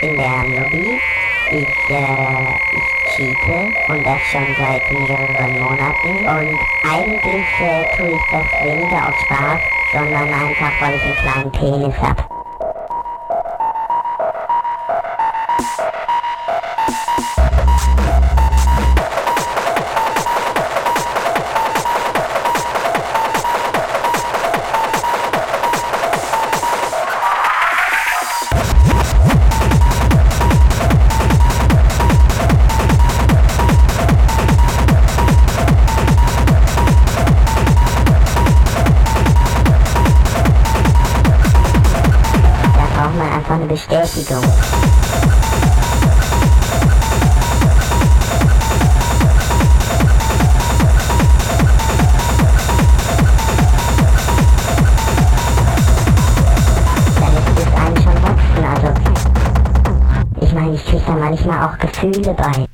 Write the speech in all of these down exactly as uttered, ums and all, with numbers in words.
in der Lobby. Ich, äh, ich cheate und das schon seit mehreren Monaten und eigentlich äh, tue ich das weniger aus Spaß, sondern einfach, weil ich einen kleinen Penis hab. Einfach eine Bestätigung. Damit ist einem schon wachsen, also ich meine, ich krieg da manchmal auch Gefühle bei.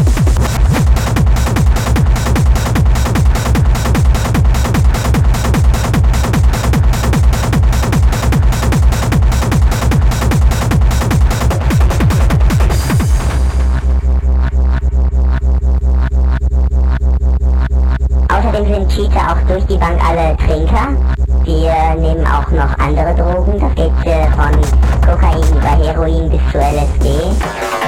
Außerdem sind Cheater auch durch die Bank alle Trinker. Wir nehmen auch noch andere Drogen. Das geht äh, von Kokain über Heroin bis zu L S D.